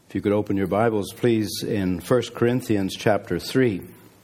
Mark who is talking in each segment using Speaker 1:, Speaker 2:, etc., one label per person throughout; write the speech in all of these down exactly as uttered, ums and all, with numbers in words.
Speaker 1: If you could open your Bibles, please, in First Corinthians chapter three.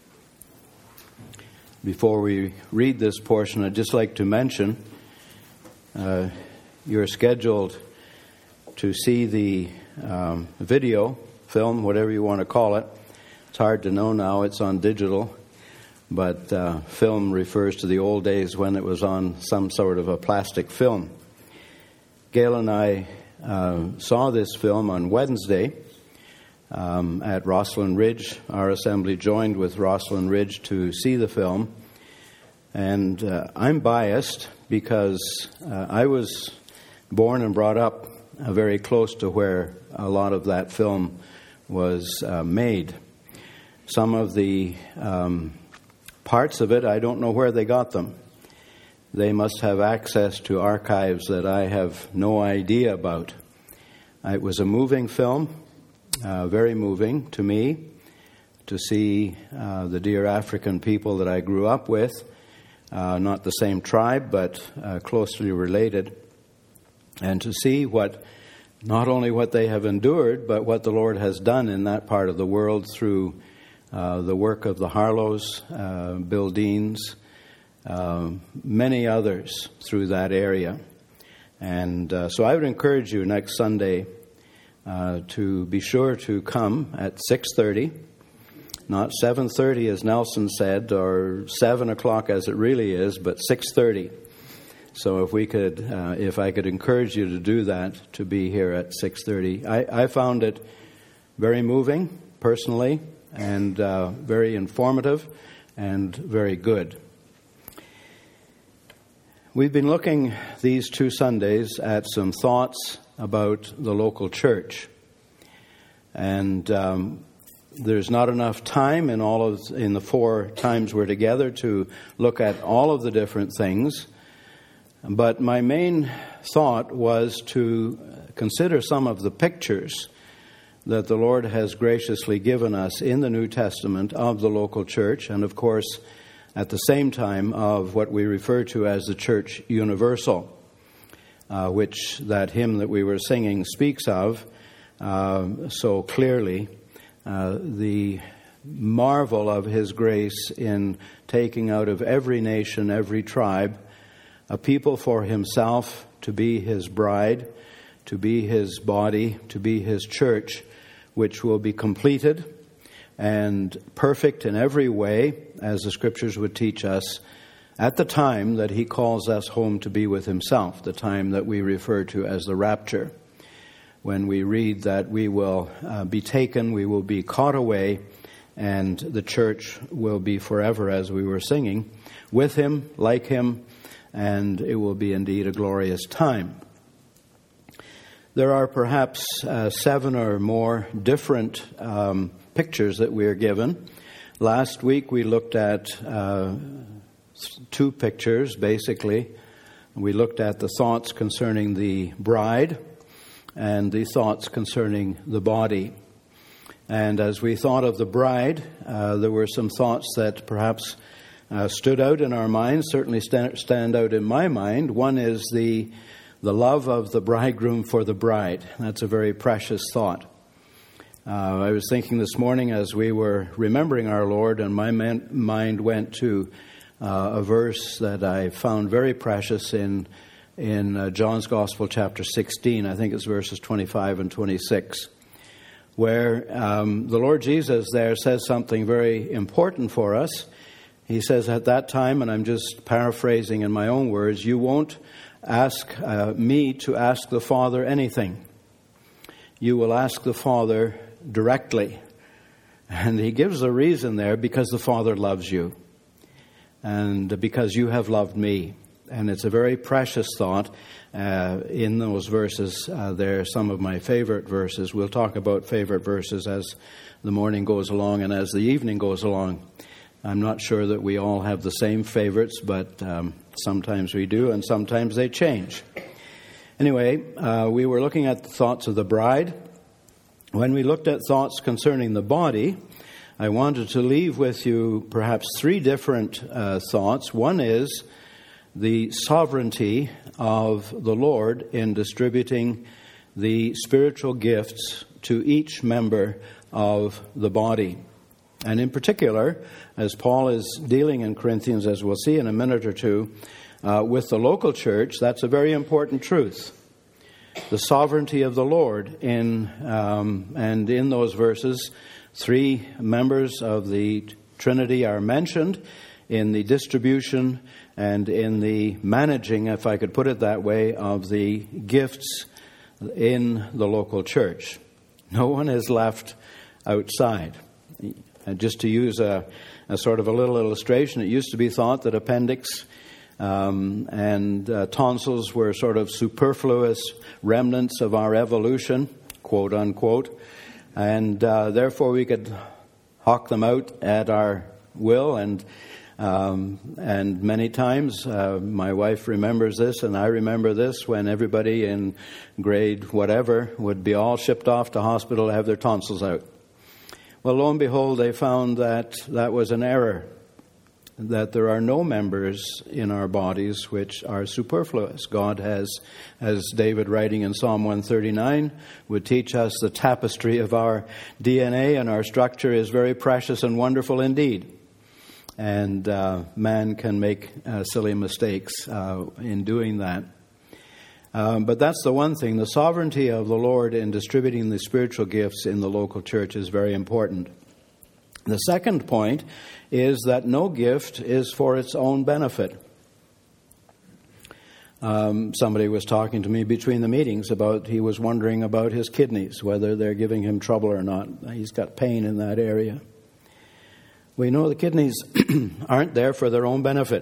Speaker 1: Before we read this portion, I'd just like to mention uh, you're scheduled to see the um, video, film, whatever you want to call it. It's hard to know now, it's on digital, but uh, film refers to the old days when it was on some sort of a plastic film. Gail and I Uh, saw this film on Wednesday um, at Rosslyn Ridge. Our assembly joined with Rosslyn Ridge to see the film. And uh, I'm biased because uh, I was born and brought up uh, very close to where a lot of that film was uh, made. Some of the um, parts of it, I don't know where they got them. They must have access to archives that I have no idea about. It was a moving film, uh, very moving to me, to see uh, the dear African people that I grew up with, uh, not the same tribe, but uh, closely related, and to see what, not only what they have endured, but what the Lord has done in that part of the world through uh, the work of the Harlows, uh, Bill Deans, Uh, many others through that area. And uh, so I would encourage you next Sunday uh, to be sure to come at six thirty, not seven thirty as Nelson said, or seven o'clock as it really is, but six thirty. So if we could, uh, if I could encourage you to do that, to be here at six thirty. I, I found it very moving, personally, and uh, very informative, and very good. We've been looking these two Sundays at some thoughts about the local church. And um, there's not enough time in all of in the four times we're together to look at all of the different things. But my main thought was to consider some of the pictures that the Lord has graciously given us in the New Testament of the local church, and of course at the same time of what we refer to as the church universal, uh, which that hymn that we were singing speaks of uh, so clearly. Uh, the marvel of His grace in taking out of every nation, every tribe, a people for Himself to be His bride, to be His body, to be His church, which will be completed and perfect in every way, as the Scriptures would teach us, at the time that He calls us home to be with Himself, the time that we refer to as the rapture, when we read that we will uh, be taken, we will be caught away, and the church will be forever, as we were singing, with Him, like Him, and it will be indeed a glorious time. There are perhaps uh, seven or more different um pictures that we are given. Last week we looked at uh, two pictures, basically. We looked at the thoughts concerning the bride and the thoughts concerning the body. And as we thought of the bride, uh, there were some thoughts that perhaps uh, stood out in our minds, certainly stand, stand out in my mind. One is the, the love of the bridegroom for the bride. That's a very precious thought. Uh, I was thinking this morning as we were remembering our Lord, and my man, mind went to uh, a verse that I found very precious in in uh, John's Gospel, chapter sixteen. I think it's verses twenty-five and twenty-six, where um, the Lord Jesus there says something very important for us. He says at that time, and I'm just paraphrasing in my own words, "You won't ask uh, me to ask the Father anything. You will ask the Father directly." And He gives a reason there, because the Father loves you and because you have loved me. And it's a very precious thought uh, in those verses. Uh, they're some of my favorite verses. We'll talk about favorite verses as the morning goes along and as the evening goes along. I'm not sure that we all have the same favorites, but um, sometimes we do and sometimes they change. Anyway, uh, we were looking at the thoughts of the bride. When we looked at thoughts concerning the body, I wanted to leave with you perhaps three different uh, thoughts. One is the sovereignty of the Lord in distributing the spiritual gifts to each member of the body. And in particular, as Paul is dealing in Corinthians, as we'll see in a minute or two, uh, with the local church, that's a very important truth. The sovereignty of the Lord in um, and in those verses, three members of the Trinity are mentioned in the distribution and in the managing, if I could put it that way, of the gifts in the local church. No one is left outside. And just to use a, a sort of a little illustration, it used to be thought that appendix Um, and uh, tonsils were sort of superfluous remnants of our evolution, quote unquote, and uh, therefore we could hawk them out at our will. And um, and many times, uh, my wife remembers this, and I remember this, when everybody in grade whatever would be all shipped off to hospital to have their tonsils out. Well, lo and behold, they found that that was an error, that there are no members in our bodies which are superfluous. God has, as David writing in Psalm one thirty-nine would teach us, the tapestry of our D N A and our structure is very precious and wonderful indeed. And uh, man can make uh, silly mistakes uh, in doing that. Um, but that's the one thing. The sovereignty of the Lord in distributing the spiritual gifts in the local church is very important. The second point is that no gift is for its own benefit. Um, somebody was talking to me between the meetings about, he was wondering about his kidneys, whether they're giving him trouble or not. He's got pain in that area. We know the kidneys aren't there for their own benefit.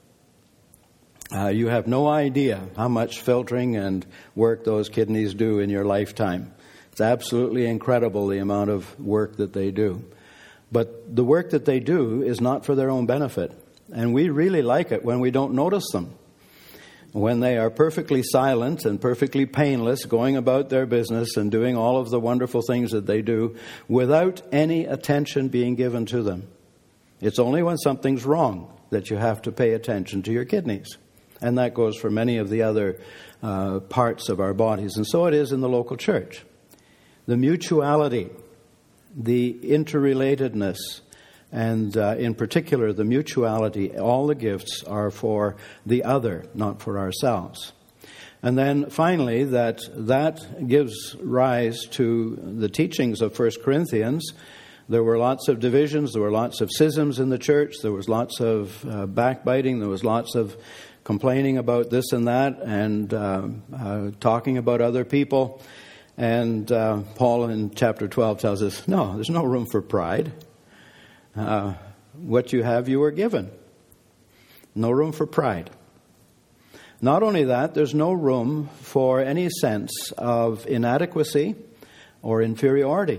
Speaker 1: Uh, you have no idea how much filtering and work those kidneys do in your lifetime. It's absolutely incredible the amount of work that they do. But the work that they do is not for their own benefit. And we really like it when we don't notice them. When they are perfectly silent and perfectly painless, going about their business and doing all of the wonderful things that they do without any attention being given to them. It's only when something's wrong that you have to pay attention to your kidneys. And that goes for many of the other uh, parts of our bodies. And so it is in the local church. The mutuality, the interrelatedness, and uh, in particular the mutuality, all the gifts are for the other, not for ourselves. And then finally, that that gives rise to the teachings of First Corinthians. There were lots of divisions, there were lots of schisms in the church, there was lots of uh, backbiting, there was lots of complaining about this and that, and uh, uh, talking about other people. And uh, Paul in chapter twelve tells us, no, there's no room for pride. Uh, what you have, you were given. No room for pride. Not only that, there's no room for any sense of inadequacy or inferiority.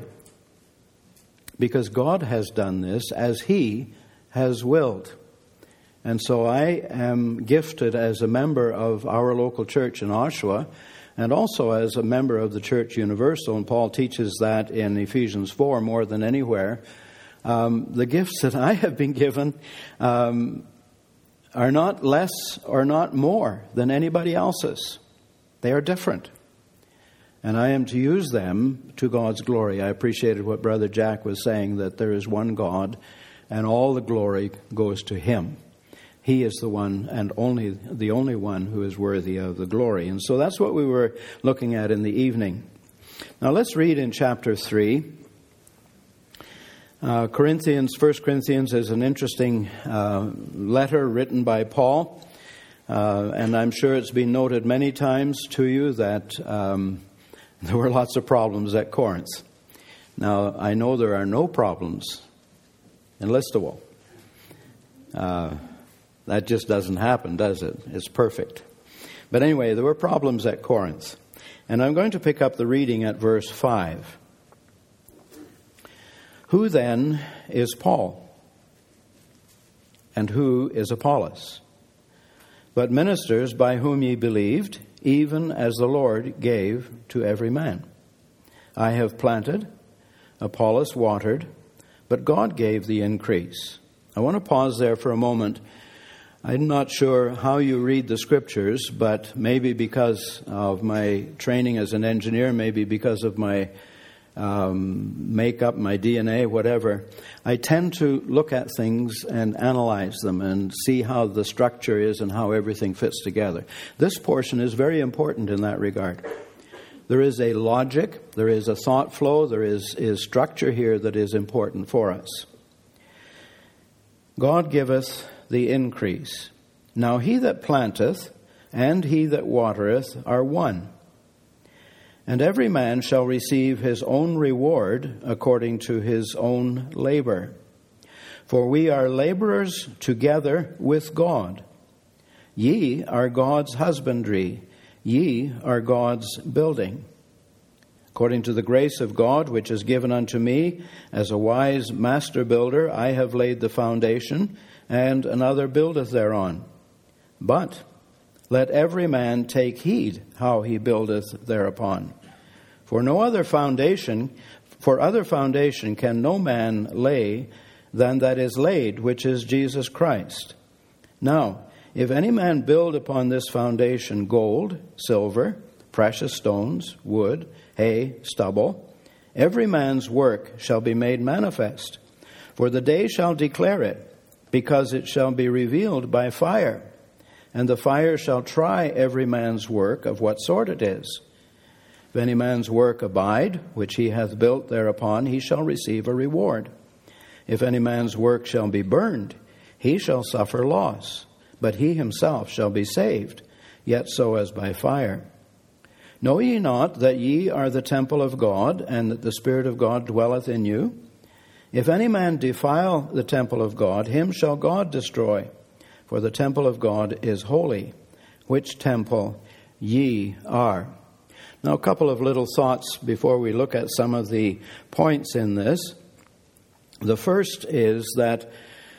Speaker 1: Because God has done this as He has willed. And so I am gifted as a member of our local church in Oshawa, and also as a member of the Church Universal, and Paul teaches that in Ephesians four more than anywhere. Um, the gifts that I have been given um, are not less or not more than anybody else's. They are different. And I am to use them to God's glory. I appreciated what Brother Jack was saying, that there is one God, and all the glory goes to Him. He is the one and only the only one who is worthy of the glory. And so that's what we were looking at in the evening. Now let's read in chapter three. Uh, Corinthians, First Corinthians is an interesting uh, letter written by Paul. Uh, and I'm sure it's been noted many times to you that um, there were lots of problems at Corinth. Now, I know there are no problems in Listowel. Uh That just doesn't happen, does it? It's perfect. But anyway, there were problems at Corinth. And I'm going to pick up the reading at verse five. Who then is Paul? And who is Apollos? But ministers by whom ye believed, even as the Lord gave to every man. I have planted, Apollos watered, but God gave the increase. I want to pause there for a moment. I'm not sure how you read the Scriptures, but maybe because of my training as an engineer, maybe because of my um, makeup, my D N A, whatever, I tend to look at things and analyze them and see how the structure is and how everything fits together. This portion is very important in that regard. There is a logic, there is a thought flow, there is, is structure here that is important for us. God giveth the increase. Now he that planteth and he that watereth are one. And every man shall receive his own reward according to his own labor. For we are laborers together with God. Ye are God's husbandry, ye are God's building. According to the grace of God which is given unto me, as a wise master builder, I have laid the foundation, and another buildeth thereon. But let every man take heed how he buildeth thereupon. For no other foundation, for other foundation can no man lay than that is laid, which is Jesus Christ. Now, if any man build upon this foundation gold, silver, precious stones, wood, hay, stubble, every man's work shall be made manifest. For the day shall declare it, because it shall be revealed by fire. And the fire shall try every man's work of what sort it is. If any man's work abide, which he hath built thereupon, he shall receive a reward. If any man's work shall be burned, he shall suffer loss, but he himself shall be saved, yet so as by fire. Know ye not that ye are the temple of God, and that the Spirit of God dwelleth in you? If any man defile the temple of God, him shall God destroy. For the temple of God is holy, which temple ye are. Now, a couple of little thoughts before we look at some of the points in this. The first is that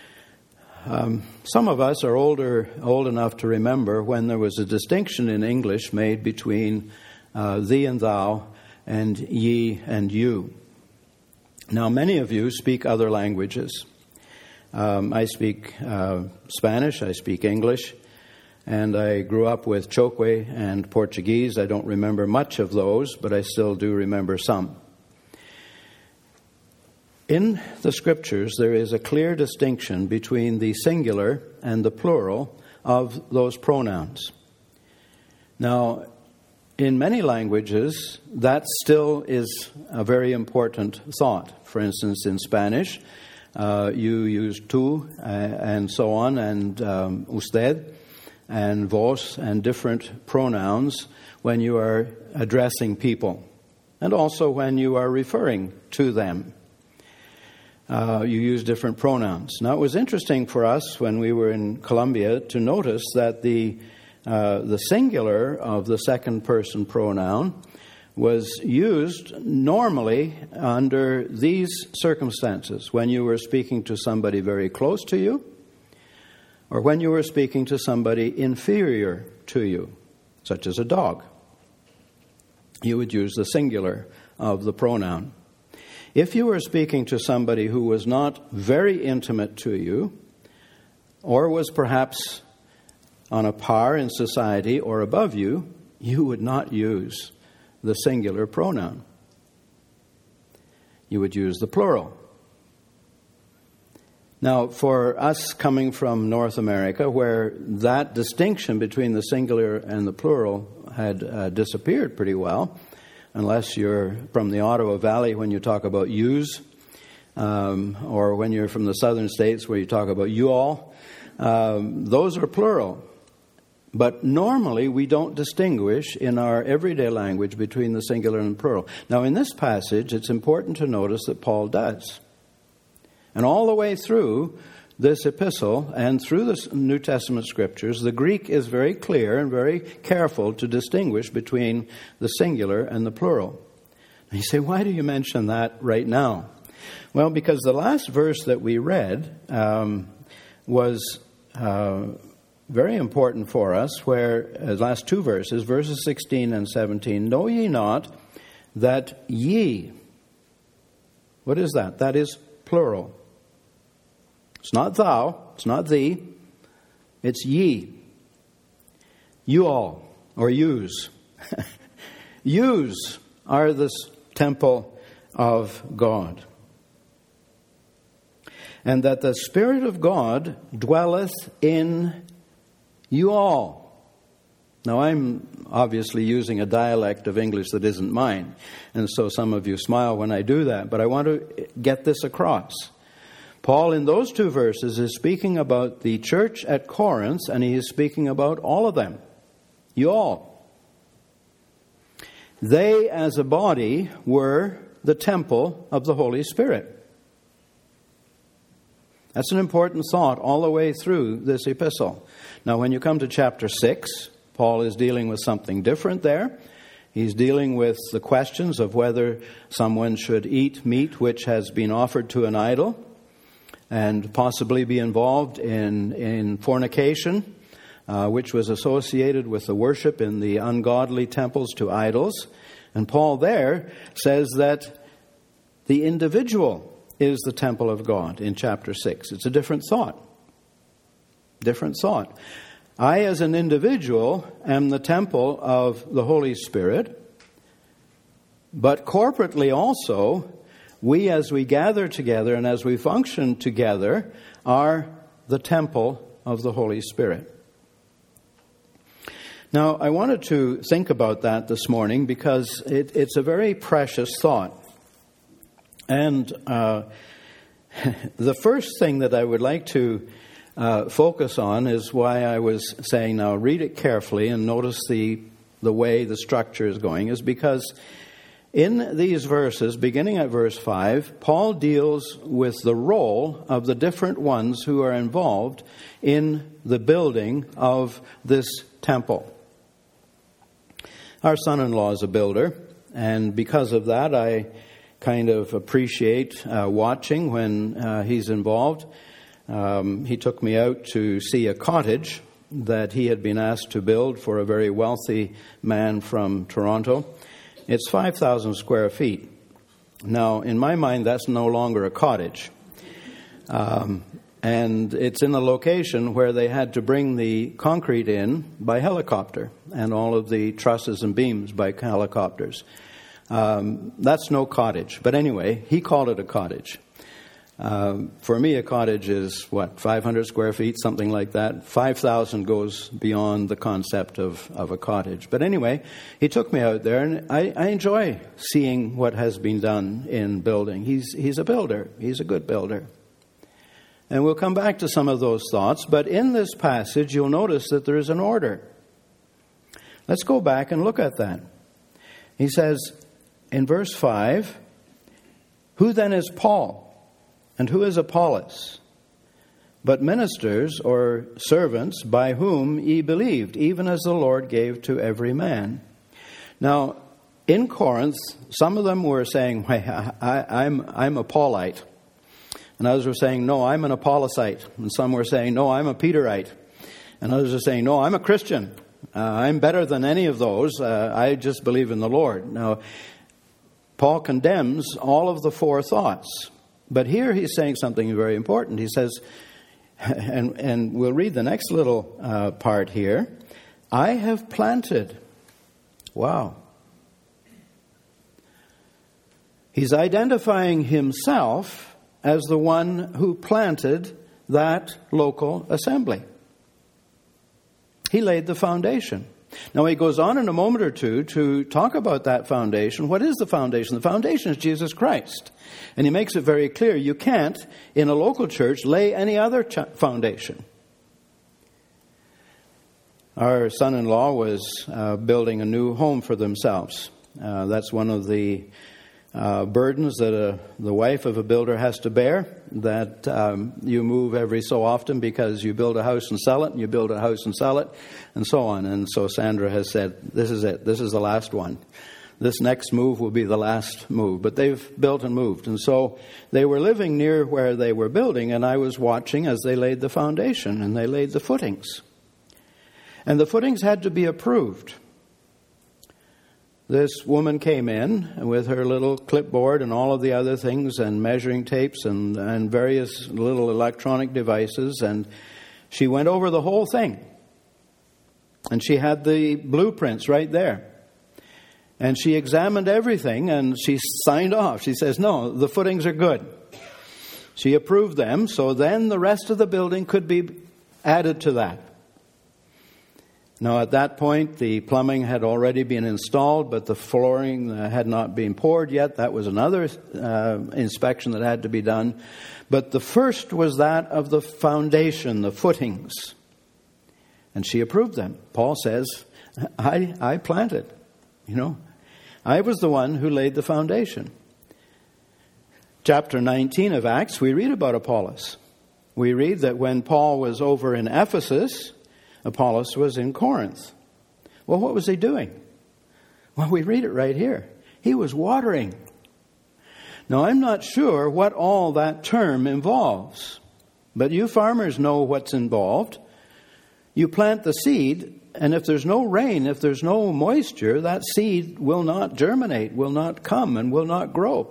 Speaker 1: um, some of us are older, old enough to remember when there was a distinction in English made between uh, thee and thou and ye and you. Now, many of you speak other languages. Um, I speak uh, Spanish, I speak English, and I grew up with Chokwe and Portuguese. I don't remember much of those, but I still do remember some. In the Scriptures, there is a clear distinction between the singular and the plural of those pronouns. Now, in many languages, that still is a very important thought. For instance, in Spanish, Uh, you use tú uh, and so on, and um, usted and vos and different pronouns when you are addressing people, and also when you are referring to them. Uh, you use different pronouns. Now, it was interesting for us when we were in Colombia to notice that the uh, the singular of the second person pronoun was used normally under these circumstances, when you were speaking to somebody very close to you, or when you were speaking to somebody inferior to you, such as a dog. You would use the singular of the pronoun. If you were speaking to somebody who was not very intimate to you, or was perhaps on a par in society or above you, you would not use the singular pronoun. You would use the plural. Now, for us coming from North America, where that distinction between the singular and the plural had uh, disappeared pretty well, unless you're from the Ottawa Valley when you talk about yous, um, or when you're from the southern states where you talk about you all, um, those are plural. But normally we don't distinguish in our everyday language between the singular and the plural. Now, in this passage, it's important to notice that Paul does. And all the way through this epistle and through the New Testament Scriptures, the Greek is very clear and very careful to distinguish between the singular and the plural. And you say, why do you mention that right now? Well, because the last verse that we read um, was Uh, very important for us, where, uh, last two verses, verses sixteen and seventeen, know ye not that ye, what is that? That is plural. It's not thou, it's not thee, It's ye. You all, or yous. Yous are the temple of God. And that the Spirit of God dwelleth in you all. Now, I'm obviously using a dialect of English that isn't mine, and so some of you smile when I do that, but I want to get this across. Paul, in those two verses, is speaking about the church at Corinth, and he is speaking about all of them. You all. They, as a body, were the temple of the Holy Spirit. That's an important thought all the way through this epistle. Now, when you come to chapter six, Paul is dealing with something different there. He's dealing with the questions of whether someone should eat meat which has been offered to an idol and possibly be involved in, in fornication, uh, which was associated with the worship in the ungodly temples to idols. And Paul there says that the individual is the temple of God in chapter six. It's a different thought. Different thought. I, as an individual, am the temple of the Holy Spirit, but corporately also, we, as we gather together and as we function together, are the temple of the Holy Spirit. Now, I wanted to think about that this morning because it, it's a very precious thought. And uh, the first thing that I would like to Uh, focus on is why I was saying, now read it carefully and notice the the way the structure is going, is because in these verses, beginning at verse five, Paul deals with the role of the different ones who are involved in the building of this temple. Our son-in-law is a builder, and because of that, I kind of appreciate uh, watching when uh, he's involved. Um, he took me out to see a cottage that he had been asked to build for a very wealthy man from Toronto. It's five thousand square feet. Now, in my mind, that's no longer a cottage. Um, and it's in a location where they had to bring the concrete in by helicopter and all of the trusses and beams by helicopters. Um, that's no cottage. But anyway, he called it a cottage. Um, for me, a cottage is, what, five hundred square feet, something like that. five thousand goes beyond the concept of, of a cottage. But anyway, he took me out there, and I, I enjoy seeing what has been done in building. He's, he's a builder. He's a good builder. And we'll come back to some of those thoughts. But in this passage, you'll notice that there is an order. Let's go back and look at that. He says in verse five, "Who then is Paul? And who is Apollos? But ministers or servants by whom ye believed, even as the Lord gave to every man." Now, in Corinth, some of them were saying, I, I, I'm, I'm a Paulite. And others were saying, no, I'm an Apollosite. And some were saying, no, I'm a Peterite. And others are saying, no, I'm a Christian. Uh, I'm better than any of those. Uh, I just believe in the Lord. Now, Paul condemns all of the four thoughts. But here he's saying something very important. He says, and, and we'll read the next little uh, part here, "I have planted." Wow. He's identifying himself as the one who planted that local assembly. He laid the foundation. Now, he goes on in a moment or two to talk about that foundation. What is the foundation? The foundation is Jesus Christ. And he makes it very clear you can't, in a local church, lay any other ch- foundation. Our son-in-law was uh, building a new home for themselves. Uh, that's one of the uh, burdens that a, the wife of a builder has to bear, that um, you move every so often because you build a house and sell it, and you build a house and sell it, and so on. And so Sandra has said, this is it. This is the last one. This next move will be the last move. But they've built and moved. And so they were living near where they were building, and I was watching as they laid the foundation, and they laid the footings. And the footings had to be approved. This woman came in with her little clipboard and all of the other things and measuring tapes and, and various little electronic devices. And She went over the whole thing. And she had the blueprints right there. And she examined everything and she signed off. She says, no, the footings are good. She approved them, so then the rest of the building could be added to that. Now, at that point, the plumbing had already been installed, but the flooring uh, had not been poured yet. That was another uh, inspection that had to be done. But the first was that of the foundation, the footings. And she approved them. Paul says, I, I planted, you know. I was the one who laid the foundation. Chapter nineteen of Acts, we read about Apollos. We read that when Paul was over in Ephesus, Apollos was in Corinth. Well, what was he doing? Well, we read it right here. He was watering. Now, I'm not sure what all that term involves, but you farmers know what's involved. You plant the seed, and if there's no rain, if there's no moisture, that seed will not germinate, will not come, and will not grow.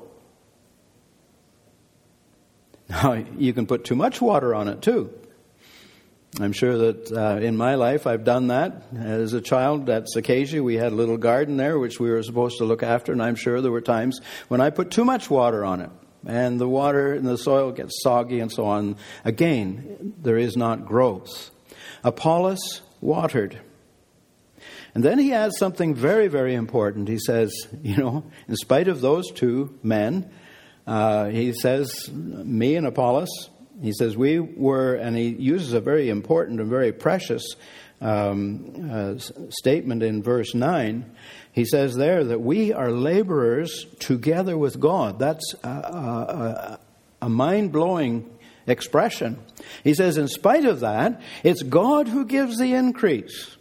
Speaker 1: Now, you can put too much water on it, too. I'm sure that uh, in my life I've done that. As a child at Acacia, we had a little garden there which we were supposed to look after, and I'm sure there were times when I put too much water on it. And the water and the soil gets soggy and so on. Again, there is not growth. Apollos watered. And then he adds something very, very important. He says, you know, in spite of those two men, uh, he says, me and Apollos, he says, we were, and he uses a very important and very precious um, uh, statement in verse nine. He says there that we are laborers together with God. That's a, a, a mind-blowing expression. He says, in spite of that, it's God who gives the increase.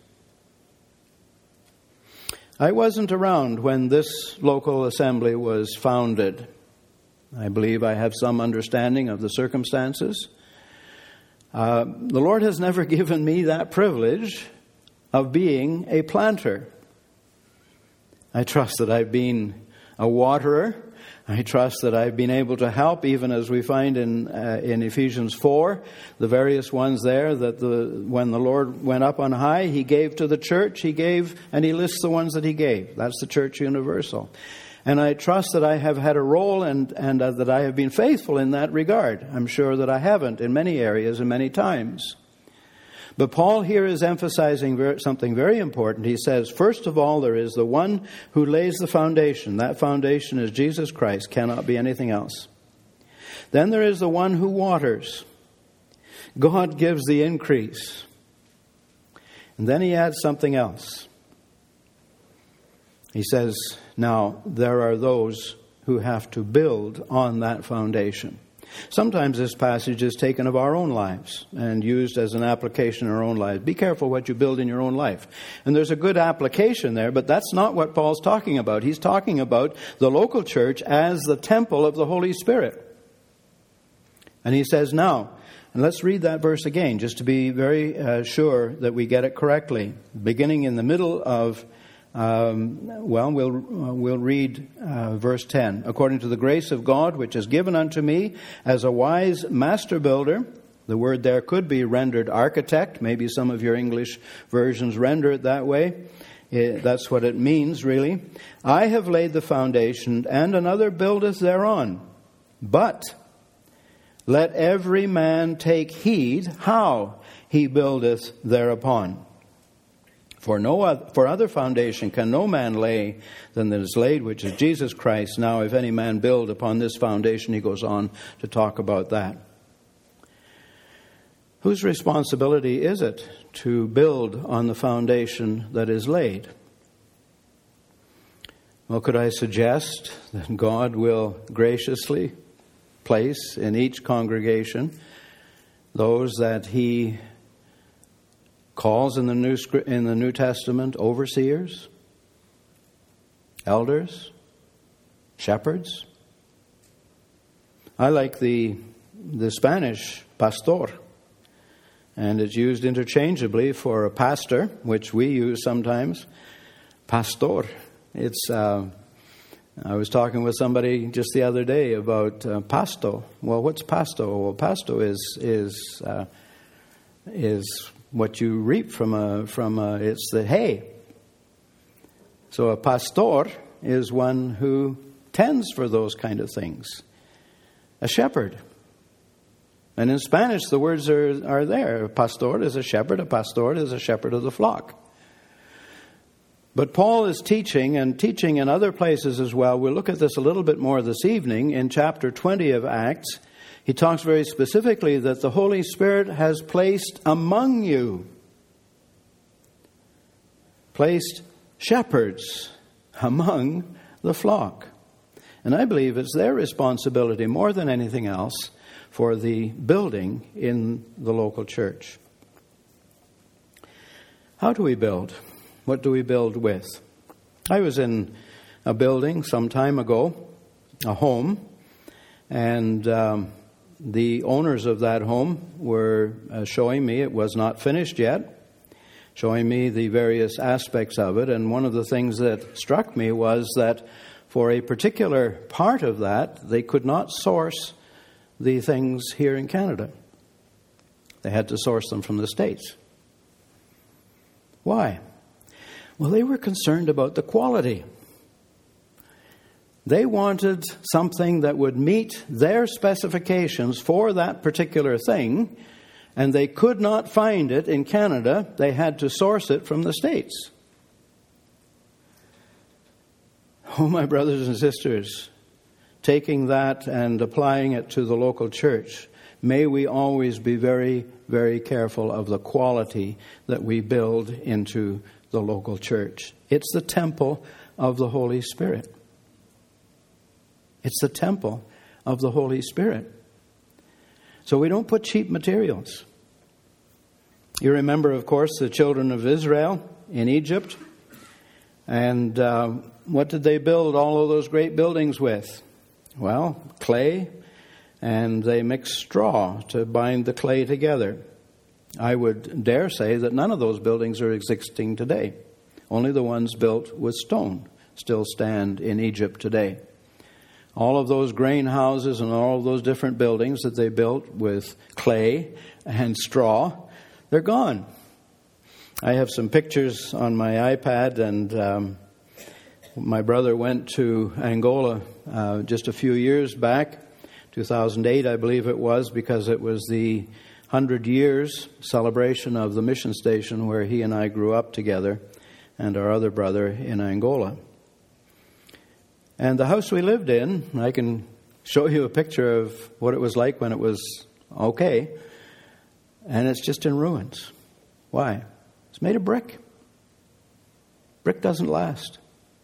Speaker 1: I wasn't around when this local assembly was founded. I believe I have some understanding of the circumstances. Uh, the Lord has never given me that privilege of being a planter. I trust that I've been a waterer. I trust that I've been able to help, even as we find in uh, in Ephesians four, the various ones there, that the when the Lord went up on high, He gave to the church, He gave, and He lists the ones that He gave. That's the church universal. And I trust that I have had a role and, and uh, that I have been faithful in that regard. I'm sure that I haven't in many areas and many times. But Paul here is emphasizing very, something very important. He says, first of all, there is the one who lays the foundation. That foundation is Jesus Christ, cannot be anything else. Then there is the one who waters. God gives the increase. And then he adds something else. He says, now, there are those who have to build on that foundation. Sometimes this passage is taken of our own lives and used as an application in our own lives. Be careful what you build in your own life. And there's a good application there, but that's not what Paul's talking about. He's talking about the local church as the temple of the Holy Spirit. And he says, now, and let's read that verse again, just to be very uh, sure that we get it correctly. Beginning in the middle of Um, well, we'll uh, we'll read uh, verse ten. According to the grace of God, which is given unto me as a wise master builder. The word there could be rendered architect. Maybe some of your English versions render it that way. It, that's what it means, really. I have laid the foundation, and another buildeth thereon. But let every man take heed how he buildeth thereupon. For no other, for other foundation can no man lay than that is laid, which is Jesus Christ. Now, if any man build upon this foundation, he goes on to talk about that. Whose responsibility is it to build on the foundation that is laid? Well, could I suggest that God will graciously place in each congregation those that He calls in the New in the New Testament overseers, elders, shepherds. I like the the Spanish pastor, and it's used interchangeably for a pastor, which we use sometimes. Pastor. It's. Uh, I was talking with somebody just the other day about uh, pasto. Well, what's pasto? Well, pasto is is. Uh, is what you reap from a, from a, it's the hay. So a pastor is one who tends for those kind of things. A shepherd. And in Spanish, the words are, are there. A pastor is a shepherd. A pastor is a shepherd of the flock. But Paul is teaching, and teaching in other places as well. We'll look at this a little bit more this evening. In chapter twenty of Acts, he talks very specifically that the Holy Spirit has placed among you, placed shepherds among the flock. And I believe it's their responsibility more than anything else for the building in the local church. How do we build? What do we build with? I was in a building some time ago, a home, and um, the owners of that home were uh, showing me, it was not finished yet, showing me the various aspects of it. And one of the things that struck me was that for a particular part of that, they could not source the things here in Canada. They had to source them from the States. Why? Well, they were concerned about the quality. They wanted something that would meet their specifications for that particular thing, and they could not find it in Canada. They had to source it from the States. Oh, my brothers and sisters, taking that and applying it to the local church, may we always be very, very careful of the quality that we build into the local church. It's the temple of the Holy Spirit. It's the temple of the Holy Spirit. So we don't put cheap materials. You remember, of course, the children of Israel in Egypt. And uh, what did they build all of those great buildings with? Well, clay, and they mixed straw to bind the clay together. I would dare say that none of those buildings are existing today. Only the ones built with stone still stand in Egypt today. All of those grain houses and all of those different buildings that they built with clay and straw, they're gone. I have some pictures on my iPad, and um, my brother went to Angola uh, just a few years back, two thousand eight I believe it was, because it was the hundred years celebration of the mission station where he and I grew up together, and our other brother in Angola. And the house we lived in, I can show you a picture of what it was like when it was okay, and it's just in ruins. Why? It's made of brick. Brick doesn't last.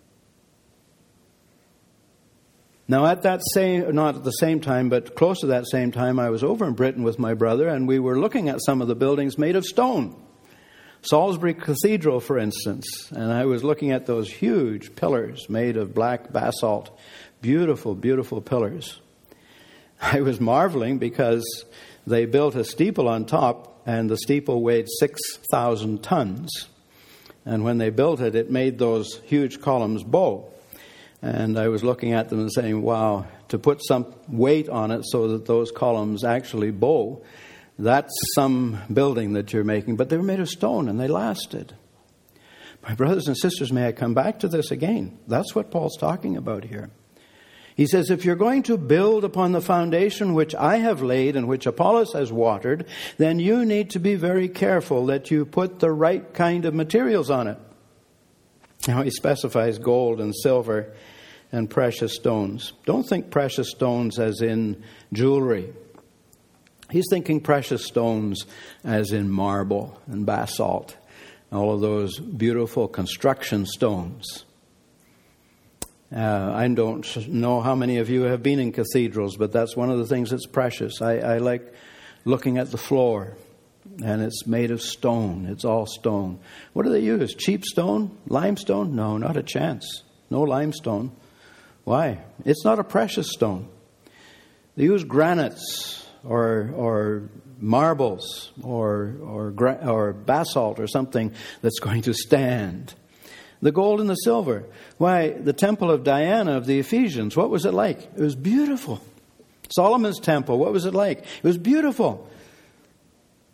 Speaker 1: Now, at that same, not at the same time, but close to that same time, I was over in Britain with my brother, and we were looking at some of the buildings made of stone. Salisbury Cathedral, for instance, and I was looking at those huge pillars made of black basalt. Beautiful, beautiful pillars. I was marveling because they built a steeple on top, and the steeple weighed six thousand tons. And when they built it, it made those huge columns bow. And I was looking at them and saying, wow, to put some weight on it so that those columns actually bow, that's some building that you're making. But they were made of stone, and they lasted. My brothers and sisters, may I come back to this again? That's what Paul's talking about here. He says, if you're going to build upon the foundation which I have laid and which Apollos has watered, then you need to be very careful that you put the right kind of materials on it. Now, he specifies gold and silver and precious stones. Don't think precious stones as in jewelry. He's thinking precious stones as in marble and basalt, all of those beautiful construction stones. Uh, I don't know how many of you have been in cathedrals, but that's one of the things that's precious. I, I like looking at the floor, and it's made of stone. It's all stone. What do they use? Cheap stone? Limestone? No, not a chance. No limestone. Why? It's not a precious stone. They use granites or or marbles or or or basalt or something that's going to stand. The gold and the silver. Why, the temple of Diana of the Ephesians, what was it like? It was beautiful. Solomon's temple, what was it like? It was beautiful.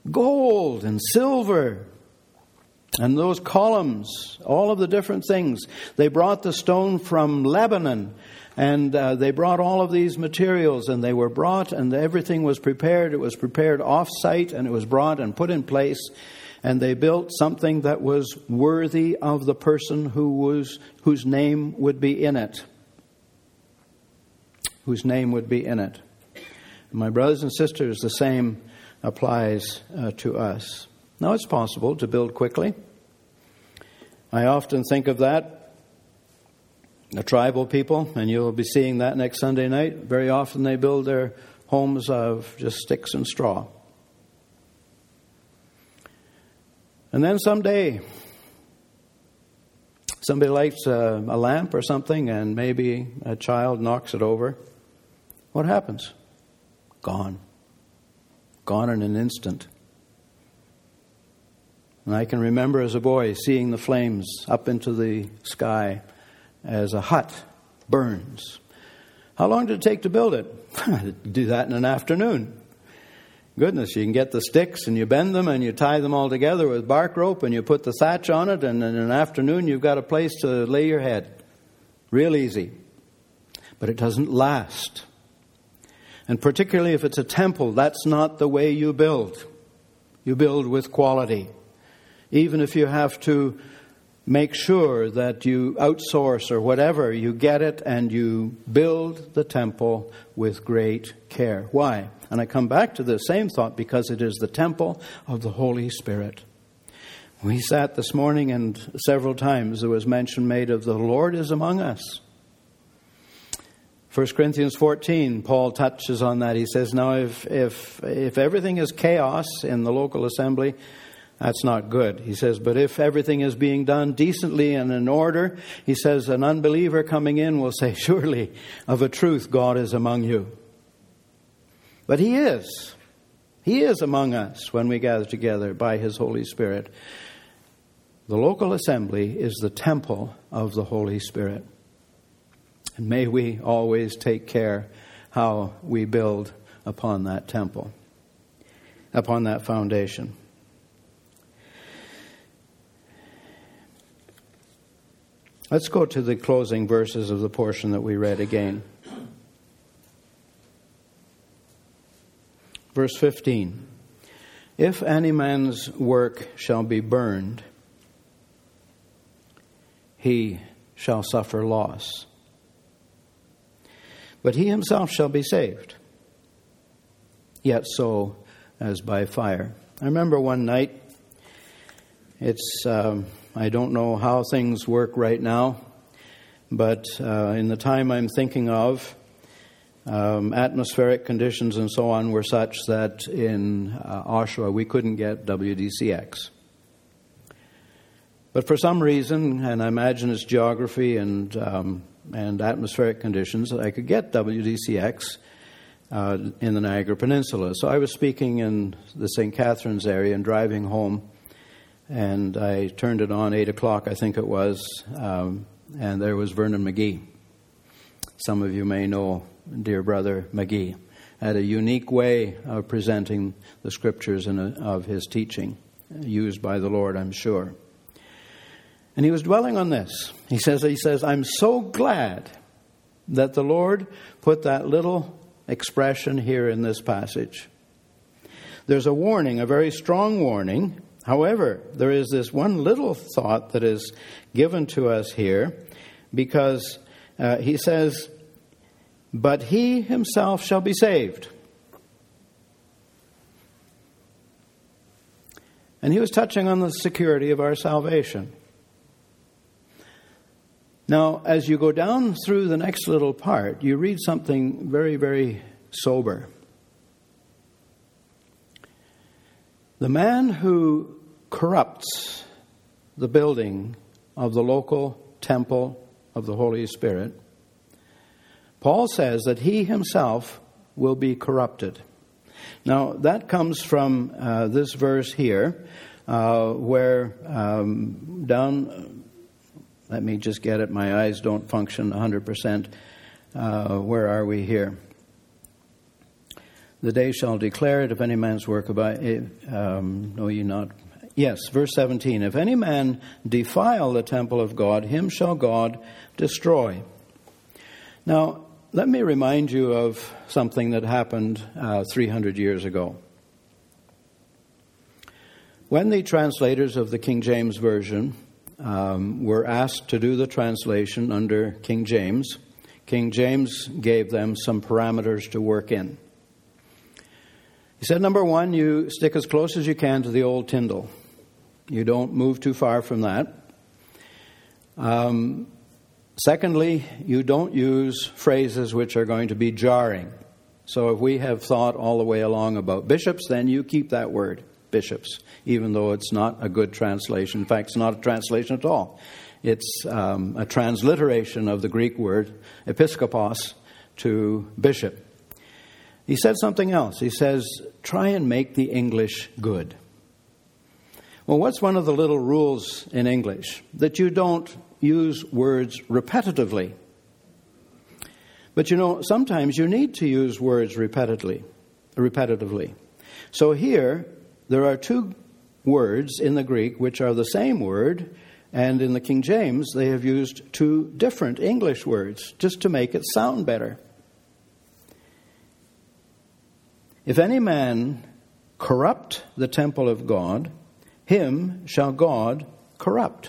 Speaker 1: gold and silver. And those columns, all of the different things. They brought the stone from Lebanon, and uh, they brought all of these materials, and they were brought, and everything was prepared. It was prepared off-site, and it was brought and put in place, and they built something that was worthy of the person who was whose name would be in it. Whose name would be in it. My brothers and sisters, the same applies uh, to us. Now, it's possible to build quickly. I often think of that. The tribal people, and you'll be seeing that next Sunday night, very often they build their homes of just sticks and straw. And then someday, somebody lights a, a lamp or something, and maybe a child knocks it over. What happens? Gone. Gone in an instant. And I can remember as a boy seeing the flames up into the sky as a hut burns. How long did it take to build it? Do that in an afternoon. Goodness, you can get the sticks and you bend them and you tie them all together with bark rope and you put the thatch on it, and in an afternoon you've got a place to lay your head. Real easy. But it doesn't last. And particularly if it's a temple, that's not the way you build. You build with quality. Even if you have to make sure that you outsource or whatever, you get it and you build the temple with great care. Why? And I come back to the same thought, because it is the temple of the Holy Spirit. We sat this morning, and several times there was mention made of the Lord is among us. First Corinthians fourteen, Paul touches on that. He says, now if if if everything is chaos in the local assembly, that's not good. He says, but if everything is being done decently and in order, he says, an unbeliever coming in will say, surely, of a truth, God is among you. But He is. He is among us when we gather together by His Holy Spirit. The local assembly is the temple of the Holy Spirit. And may we always take care how we build upon that temple, upon that foundation. Let's go to the closing verses of the portion that we read again. Verse fifteen. If any man's work shall be burned, he shall suffer loss. But he himself shall be saved, yet so as by fire. I remember one night, it's... Um, I don't know how things work right now, but uh, in the time I'm thinking of, um, atmospheric conditions and so on were such that in uh, Oshawa we couldn't get W D C X. But for some reason, and I imagine it's geography and um, and atmospheric conditions, I could get W D C X uh, in the Niagara Peninsula. So I was speaking in the Saint Catharines area and driving home. And I turned it on, eight o'clock I think it was, um, and there was Vernon McGee. Some of you may know dear brother McGee. Had a unique way of presenting the Scriptures and of his teaching, used by the Lord, I'm sure. And he was dwelling on this. He says, he says, I'm so glad that the Lord put that little expression here in this passage. There's a warning, a very strong warning. However, there is this one little thought that is given to us here, because uh, he says, but he himself shall be saved. And he was touching on the security of our salvation. Now, as you go down through the next little part, you read something very, very sober. The man who corrupts the building of the local temple of the Holy Spirit, Paul says that he himself will be corrupted. Now, that comes from uh, this verse here, uh, where um, down, let me just get it, my eyes don't function one hundred percent. Uh, where are we here? The day shall declare it, if any man's work about it, um, know ye not. Yes, verse seventeen. If any man defile the temple of God, him shall God destroy. Now, let me remind you of something that happened uh, three hundred years ago. When the translators of the King James Version um, were asked to do the translation under King James, King James gave them some parameters to work in. He said, number one, you stick as close as you can to the old Tyndale. You don't move too far from that. Um, secondly, you don't use phrases which are going to be jarring. So if we have thought all the way along about bishops, then you keep that word, bishops, even though it's not a good translation. In fact, it's not a translation at all. It's um, a transliteration of the Greek word episkopos to bishop. He said something else. He says, try and make the English good. Well, what's one of the little rules in English? That you don't use words repetitively. But you know, sometimes you need to use words repetitively. repetitively. So here, there are two words in the Greek which are the same word, and in the King James, they have used two different English words just to make it sound better. If any man corrupt the temple of God, him shall God corrupt.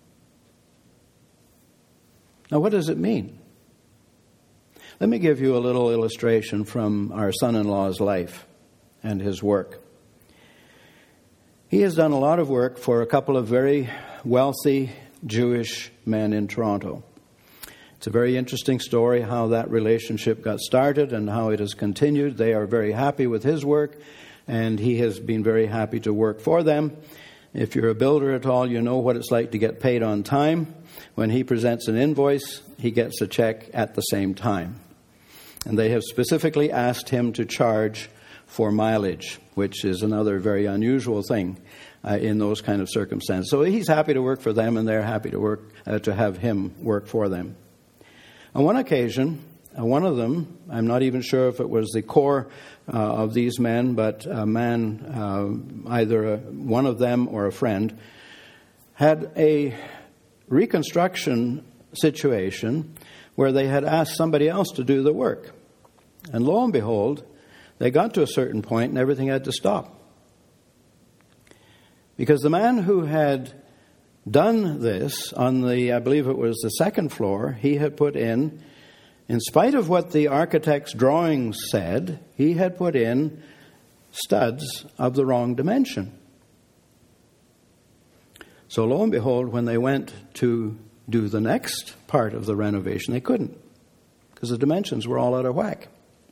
Speaker 1: Now, what does it mean? Let me give you a little illustration from our son-in-law's life and his work. He has done a lot of work for a couple of very wealthy Jewish men in Toronto. It's a very interesting story how that relationship got started and how it has continued. They are very happy with his work, and he has been very happy to work for them. If you're a builder at all, you know what it's like to get paid on time. When he presents an invoice, he gets a check at the same time. And they have specifically asked him to charge for mileage, which is another very unusual thing uh, in those kind of circumstances. So he's happy to work for them, and they're happy to work uh, to have him work for them. On one occasion, uh, one of them, I'm not even sure if it was the core uh, of these men, but a man, uh, either a, one of them or a friend, had a reconstruction situation where they had asked somebody else to do the work. And lo and behold, they got to a certain point and everything had to stop. Because the man who had done this on the, I believe it was the second floor, he had put in, in spite of what the architect's drawings said, he had put in studs of the wrong dimension. So lo and behold, when they went to do the next part of the renovation, they couldn't, because the dimensions were all out of whack.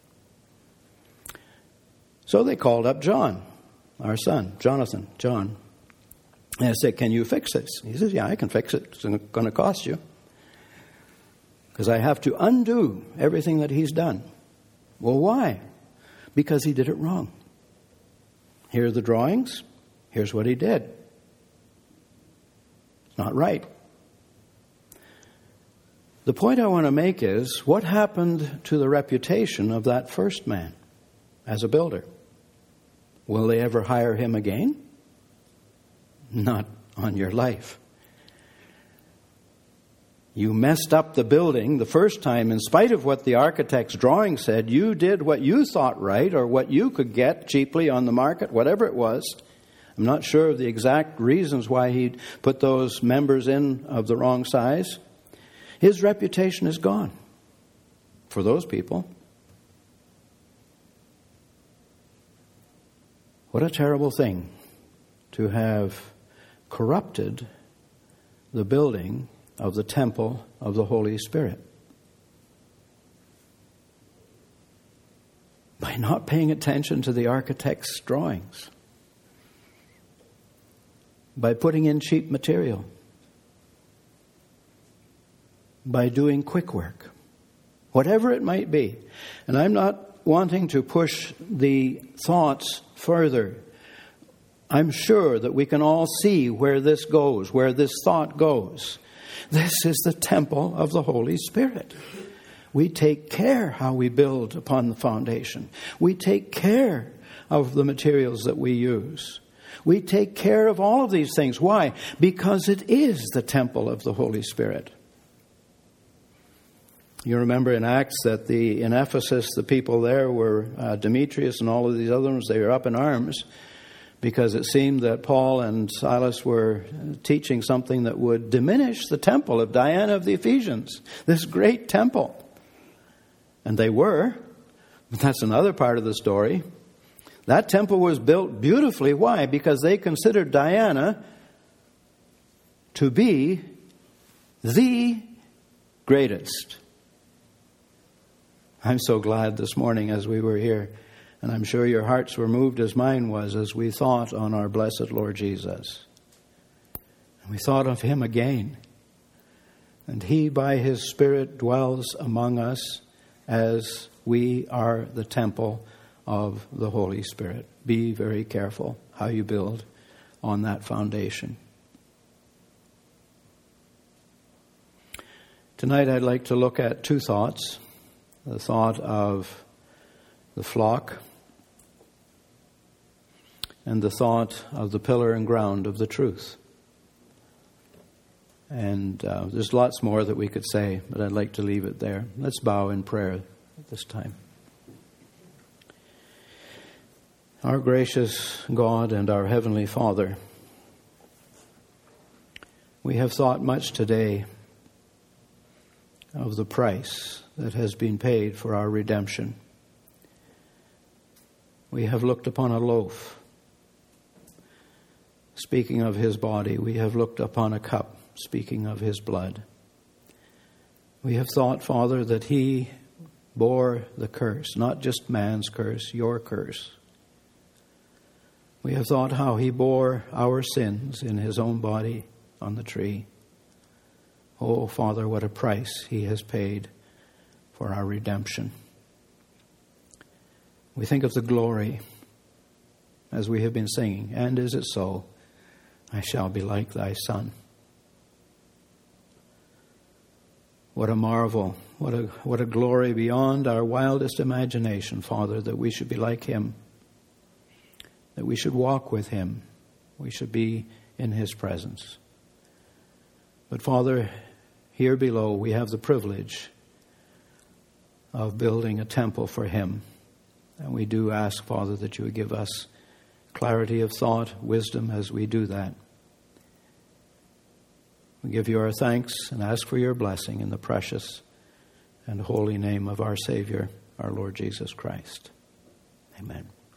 Speaker 1: So they called up John, our son, Jonathan, John. And I said, can you fix this? He says, yeah, I can fix it. It's going to cost you. Because I have to undo everything that he's done. Well, why? Because he did it wrong. Here are the drawings. Here's what he did. It's not right. The point I want to make is, what happened to the reputation of that first man as a builder? Will they ever hire him again? Not on your life. You messed up the building the first time in spite of what the architect's drawing said. You did what you thought right, or what you could get cheaply on the market, whatever it was. I'm not sure of the exact reasons why he put those members in of the wrong size. His reputation is gone for those people. What a terrible thing to have corrupted the building of the temple of the Holy Spirit by not paying attention to the architect's drawings, by putting in cheap material, by doing quick work, whatever it might be. And I'm not wanting to push the thoughts further. I'm sure that we can all see where this goes, where this thought goes. This is the temple of the Holy Spirit. We take care how we build upon the foundation. We take care of the materials that we use. We take care of all of these things. Why? Because it is the temple of the Holy Spirit. You remember in Acts that the in Ephesus, the people there were uh, Demetrius and all of these other ones. They were up in arms because it seemed that Paul and Silas were teaching something that would diminish the temple of Diana of the Ephesians, this great temple. And they were, but that's another part of the story. That temple was built beautifully. Why? Because they considered Diana to be the greatest. I'm so glad this morning as we were here, and I'm sure your hearts were moved as mine was as we thought on our blessed Lord Jesus. And we thought of him again. And he by his Spirit dwells among us as we are the temple of the Holy Spirit. Be very careful how you build on that foundation. Tonight I'd like to look at two thoughts. The thought of the flock and the thought of the pillar and ground of the truth. And uh, there's lots more that we could say, but I'd like to leave it there. Let's bow in prayer at this time. Our gracious God and our Heavenly Father, we have thought much today of the price that has been paid for our redemption. We have looked upon a loaf. Speaking of his body, we have looked upon a cup. Speaking of his blood. We have thought, Father, that he bore the curse, not just man's curse, your curse. We have thought how he bore our sins in his own body on the tree. Oh, Father, what a price he has paid for our redemption. We think of the glory as we have been singing, and is it so, I shall be like thy Son. What a marvel, what a what a glory beyond our wildest imagination, Father, that we should be like him, that we should walk with him, we should be in his presence. But Father, here below we have the privilege of building a temple for him. And we do ask, Father, that you would give us clarity of thought, wisdom as we do that. We give you our thanks and ask for your blessing in the precious and holy name of our Savior, our Lord Jesus Christ. Amen.